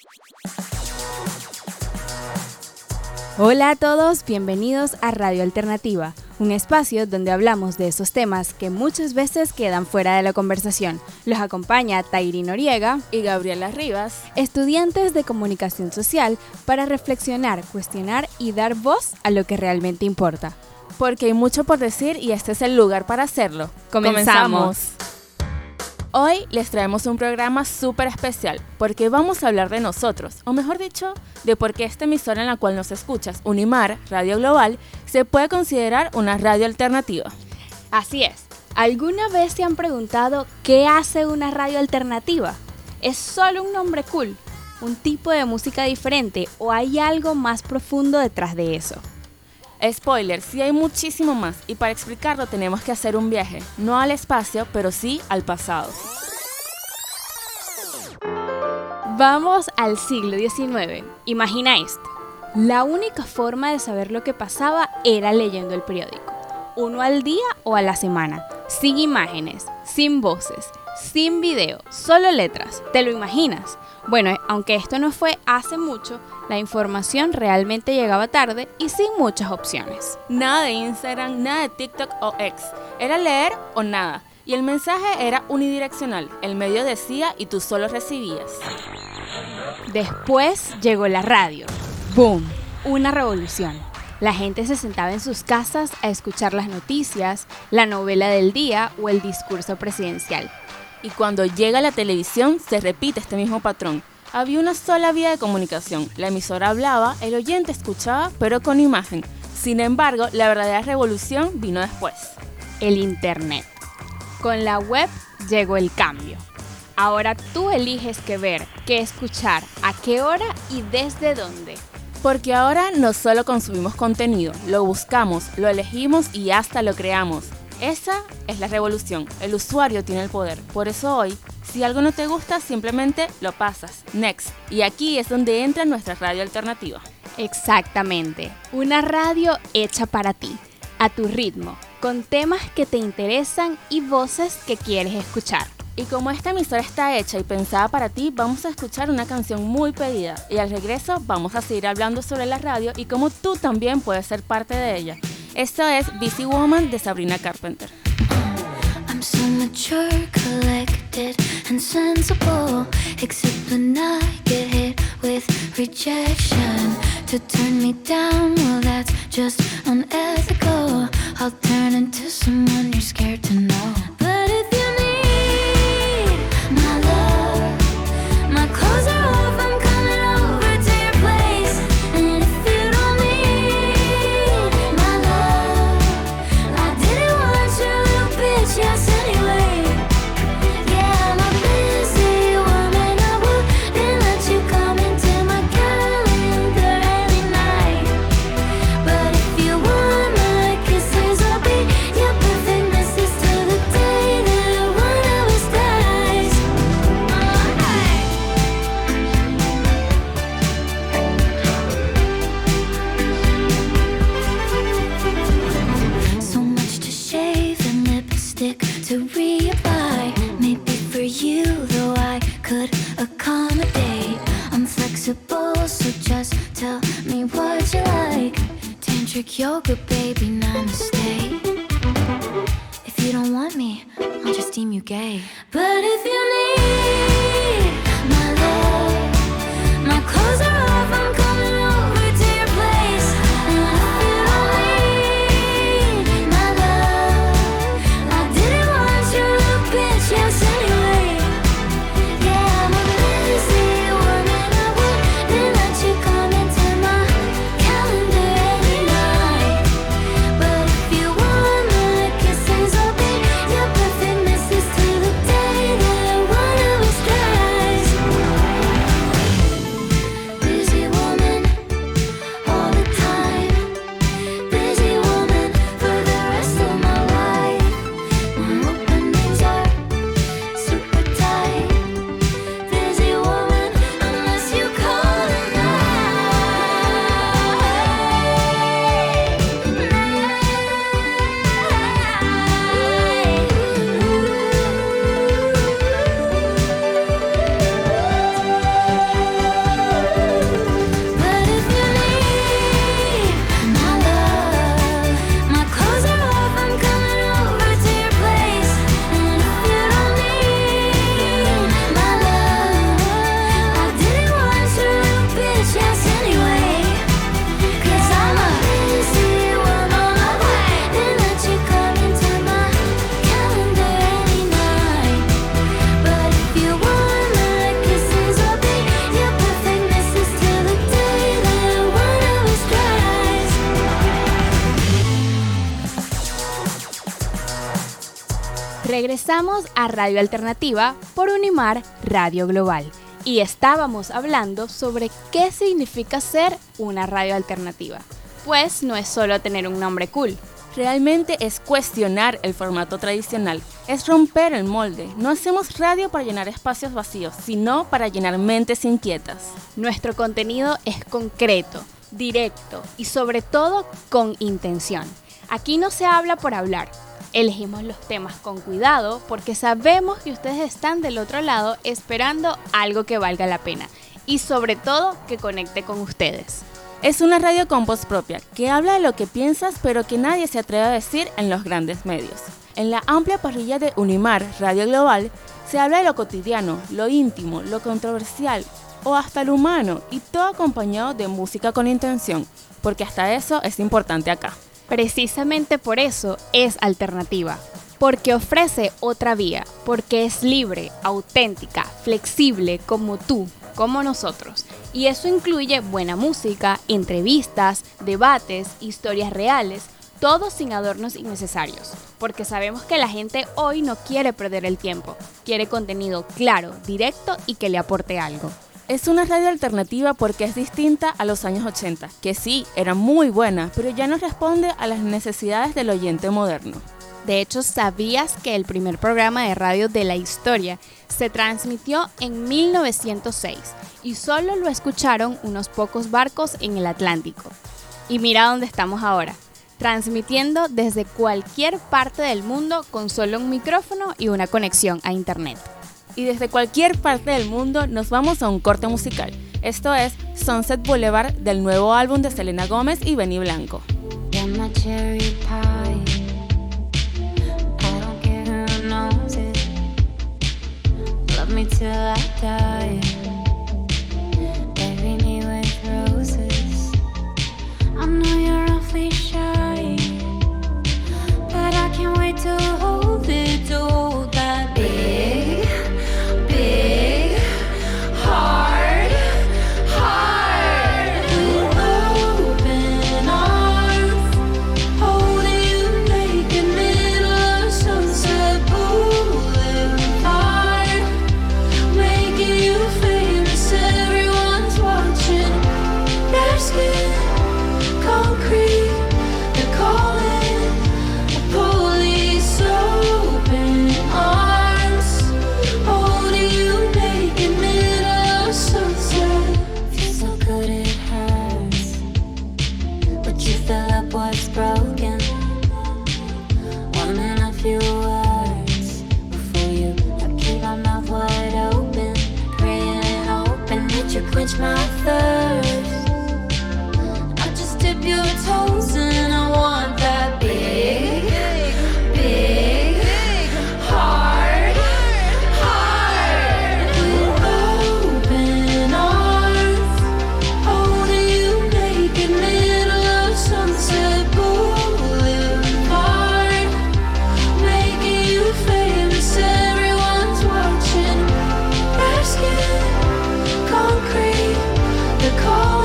Hola a todos, bienvenidos a Radio Alternativa, un espacio donde hablamos de esos temas que muchas veces quedan fuera de la conversación. Los acompaña Tayri Noriega y Gabriela Rivas, estudiantes de comunicación social, para reflexionar, cuestionar y dar voz a lo que realmente importa. Porque hay mucho por decir y este es el lugar para hacerlo. ¡Comenzamos! Hoy les traemos un programa súper especial porque vamos a hablar de nosotros, o mejor dicho, de por qué esta emisora en la cual nos escuchas, Unimar, Radio Global, se puede considerar una radio alternativa. Así es. ¿Alguna vez se han preguntado qué hace una radio alternativa? ¿Es solo un nombre cool? ¿Un tipo de música diferente? ¿O hay algo más profundo detrás de eso? Spoiler, sí hay muchísimo más y para explicarlo tenemos que hacer un viaje, no al espacio, pero sí al pasado. Vamos al siglo XIX. Imagina esto. La única forma de saber lo que pasaba era leyendo el periódico. Uno al día o a la semana, sin imágenes, sin voces, sin video, solo letras. ¿Te lo imaginas? Bueno, aunque esto no fue hace mucho, la información realmente llegaba tarde y sin muchas opciones. Nada de Instagram, nada de TikTok o X. Era leer o nada. Y el mensaje era unidireccional. El medio decía y tú solo recibías. Después llegó la radio. ¡Boom! Una revolución. La gente se sentaba en sus casas a escuchar las noticias, la novela del día o el discurso presidencial. Y cuando llega la televisión, se repite este mismo patrón. Había una sola vía de comunicación. La emisora hablaba, el oyente escuchaba, pero con imagen. Sin embargo, la verdadera revolución vino después. El Internet. Con la web llegó el cambio. Ahora tú eliges qué ver, qué escuchar, a qué hora y desde dónde. Porque ahora no solo consumimos contenido, lo buscamos, lo elegimos y hasta lo creamos. Esa es la revolución. El usuario tiene el poder. Por eso hoy, si algo no te gusta, simplemente lo pasas. Next. Y aquí es donde entra nuestra radio alternativa. Exactamente. Una radio hecha para ti, a tu ritmo, con temas que te interesan y voces que quieres escuchar. Y como esta emisora está hecha y pensada para ti, vamos a escuchar una canción muy pedida. Y al regreso vamos a seguir hablando sobre la radio y cómo tú también puedes ser parte de ella. Esto es Busy Woman de Sabrina Carpenter. I'm so mature, collected and sensible, except when I get hit with rejection. To turn me down, well that's just unethical. I'll turn into someone you're scared to know. But if you need my love, my clothes are off, I'm coming over to your place. And if you don't need my love, I didn't want your little bitch, yes anyway. Yeah, I'm a busy woman, I wouldn't let you come into my calendar any night. But if you want my kisses, I'll be your perfect missus till the day that one of us dies. So much to shave and lipstick to reapply. Maybe for you, though I could accommodate. I'm flexible, so just tell me what you like. Tantric yoga, baby, namaste. If you don't want me, I'll just deem you gay. But if you need my love, my clothes are off, I'm coming over to your place. And if you don't need my love, I didn't want your little bitch, yes anyway. Yeah, I'm a busy woman, I wouldn't let you come into my calendar any night. But if you want my kisses, I'll be your perfect missus till the day that one of us dies. Regresamos a Radio Alternativa por Unimar Radio Global y estábamos hablando sobre qué significa ser una radio alternativa. Pues no es solo tener un nombre cool. Realmente es cuestionar el formato tradicional, es romper el molde. No hacemos radio para llenar espacios vacíos, sino para llenar mentes inquietas. Nuestro contenido es concreto, directo y sobre todo con intención. Aquí no se habla por hablar. Elegimos los temas con cuidado porque sabemos que ustedes están del otro lado esperando algo que valga la pena y sobre todo que conecte con ustedes. Es una radio con voz propia, que habla de lo que piensas pero que nadie se atreve a decir en los grandes medios. En la amplia parrilla de Unimar Radio Global se habla de lo cotidiano, lo íntimo, lo controversial o hasta lo humano y todo acompañado de música con intención, porque hasta eso es importante acá. Precisamente por eso es alternativa, porque ofrece otra vía, porque es libre, auténtica, flexible como tú, como nosotros. Y eso incluye buena música, entrevistas, debates, historias reales, todo sin adornos innecesarios, porque sabemos que la gente hoy no quiere perder el tiempo, quiere contenido claro, directo y que le aporte algo. Es una radio alternativa porque es distinta a los años 80, que sí, era muy buena, pero ya no responde a las necesidades del oyente moderno. De hecho, ¿sabías que el primer programa de radio de la historia se transmitió en 1906 y solo lo escucharon unos pocos barcos en el Atlántico? Y mira dónde estamos ahora, transmitiendo desde cualquier parte del mundo con solo un micrófono y una conexión a internet. Y desde cualquier parte del mundo nos vamos a un corte musical. Esto es Sunset Boulevard del nuevo álbum de Selena Gómez y Benny Blanco. Me till I die. Bury me with roses. I know you're awfully shy, but I can't wait to hold it, to hold that big, big, hard, hard. Open arms, holding you naked, middle of Sunset Boulevard. Concrete, they're calling the police. Open arms, holding you naked, middle of sunset. Feels so good it hurts, but you fill up what's broken. One in a few words before you. I keep my mouth wide open, praying and hoping that you quench my thirst. Dip your toes in, I want that big, big, hard, hard. Open arms, holding you naked, middle of Sunset Boulevard. Making you famous, everyone's watching. Bare skin, concrete, they're calling.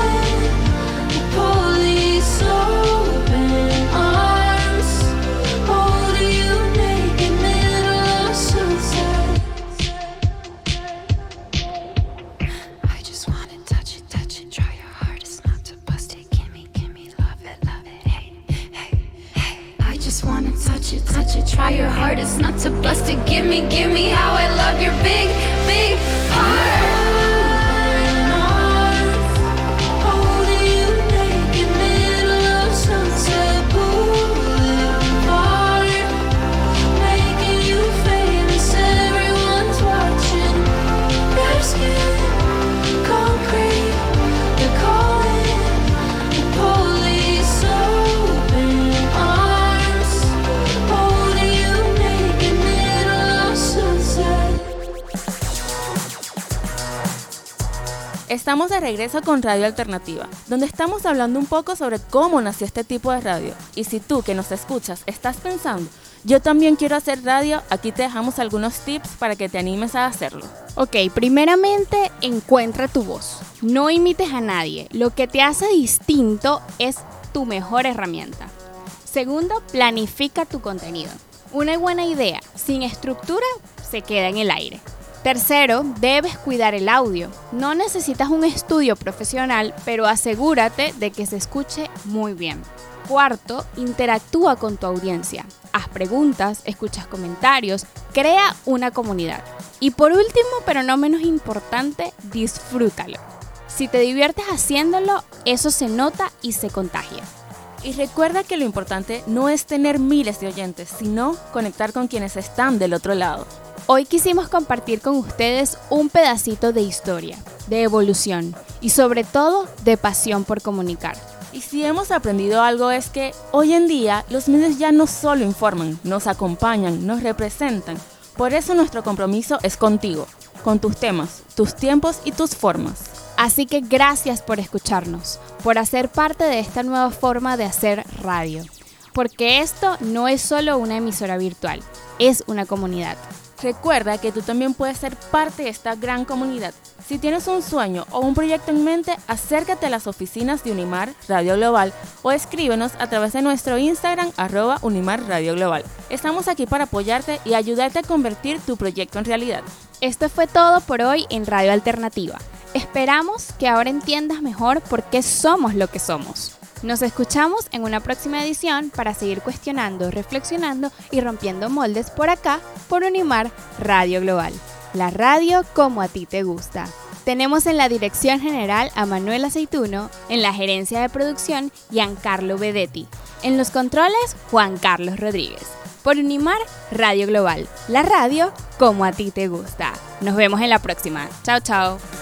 Open arms, holding you naked, middle of sunset. I just wanna touch it, try your hardest not to bust it. Gimme, love it, hey, hey, hey. I just wanna touch it, try your hardest not to bust it. Gimme how I love your big, big heart. Estamos de regreso con Radio Alternativa, donde estamos hablando un poco sobre cómo nació este tipo de radio. Y si tú que nos escuchas estás pensando, yo también quiero hacer radio, aquí te dejamos algunos tips para que te animes a hacerlo. Ok, primeramente encuentra tu voz. No imites a nadie. Lo que te hace distinto es tu mejor herramienta. Segundo, planifica tu contenido. Una buena idea sin estructura se queda en el aire. Tercero, debes cuidar el audio. No necesitas un estudio profesional, pero asegúrate de que se escuche muy bien. Cuarto, interactúa con tu audiencia. Haz preguntas, escuchas comentarios, crea una comunidad. Y por último, pero no menos importante, disfrútalo. Si te diviertes haciéndolo, eso se nota y se contagia. Y recuerda que lo importante no es tener miles de oyentes, sino conectar con quienes están del otro lado. Hoy quisimos compartir con ustedes un pedacito de historia, de evolución y sobre todo de pasión por comunicar. Y si hemos aprendido algo es que hoy en día los medios ya no solo informan, nos acompañan, nos representan. Por eso nuestro compromiso es contigo, con tus temas, tus tiempos y tus formas. Así que gracias por escucharnos, por hacer parte de esta nueva forma de hacer radio. Porque esto no es solo una emisora virtual, es una comunidad. Recuerda que tú también puedes ser parte de esta gran comunidad. Si tienes un sueño o un proyecto en mente, acércate a las oficinas de Unimar Radio Global o escríbenos a través de nuestro Instagram @Unimar Radio Global. Estamos aquí para apoyarte y ayudarte a convertir tu proyecto en realidad. Esto fue todo por hoy en Radio Alternativa. Esperamos que ahora entiendas mejor por qué somos lo que somos. Nos escuchamos en una próxima edición para seguir cuestionando, reflexionando y rompiendo moldes por acá, por Unimar Radio Global. La radio como a ti te gusta. Tenemos en la dirección general a Manuel Aceituno, en la gerencia de producción Giancarlo Bedetti, en los controles Juan Carlos Rodríguez. Por Unimar Radio Global, la radio como a ti te gusta. Nos vemos en la próxima. Chao, chao.